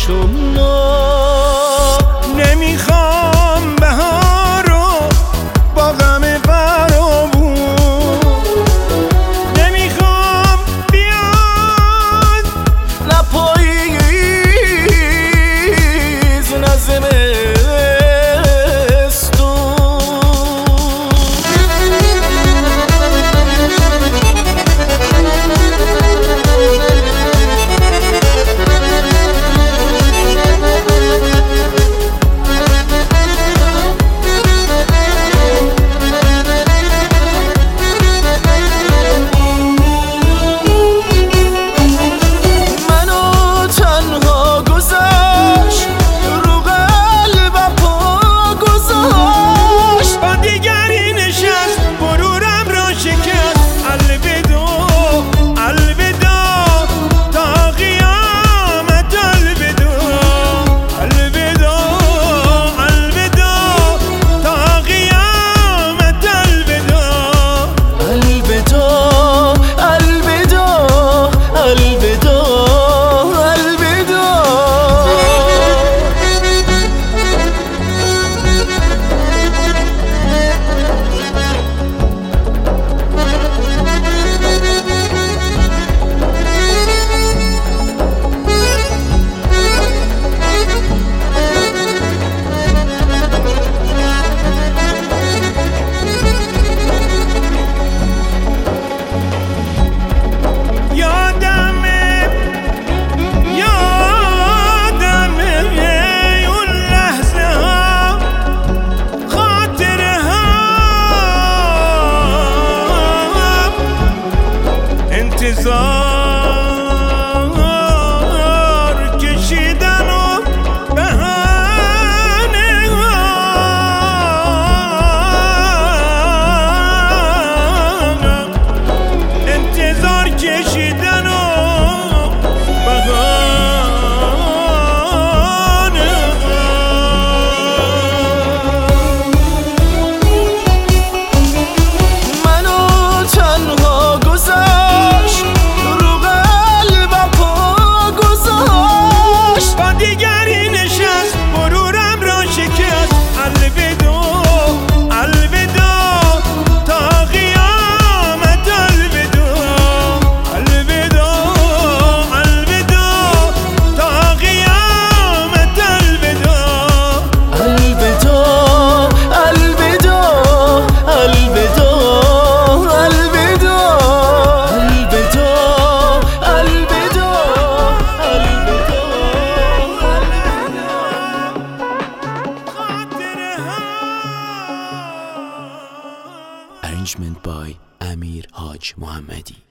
چشم نمیخوام بهارو با غم فراوون، نمیخوام بیاد نه پاییز نه انتظار کشیدن و بهانه انتظار کشیدن و بهانه منو تنها گذاشت دیگری نشست غرورم را شکست الوداع الوداع تا قیامت الوداع الوداع الوداع تا قیامت الوداع الوداع الوداع الوداع Arrangement by Amir Haj Mohammadi.